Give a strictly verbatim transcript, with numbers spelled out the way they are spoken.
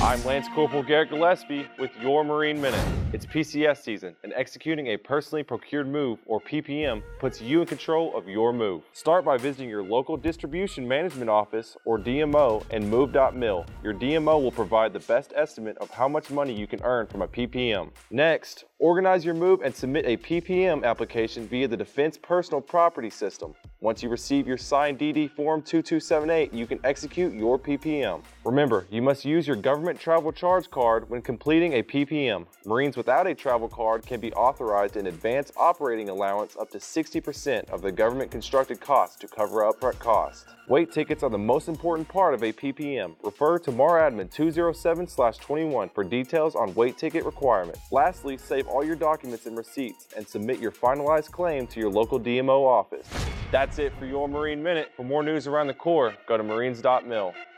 I'm Lance Corporal Garrett Gillespie with your Marine Minute. It's P C S season, and executing a personally procured move, or P P M, puts you in control of your move. Start by visiting your local distribution management office, or D M O, and move dot mil. Your D M O will provide the best estimate of how much money you can earn from a P P M. Next, organize your move and submit a P P M application via the Defense Personal Property System. Once you receive your signed D D Form two two seven eight, you can execute your P P M. Remember, you must use your government travel charge card when completing a P P M. Marines without a travel card can be authorized an advance operating allowance up to sixty percent of the government constructed costs to cover upfront costs. Weight tickets are the most important part of a P P M. Refer to MARADMIN two oh seven slash twenty-one for details on weight ticket requirements. Lastly, save all your documents and receipts and submit your finalized claim to your local D M O office. That's it for your Marine Minute. For more news around the Corps, go to marines dot mil.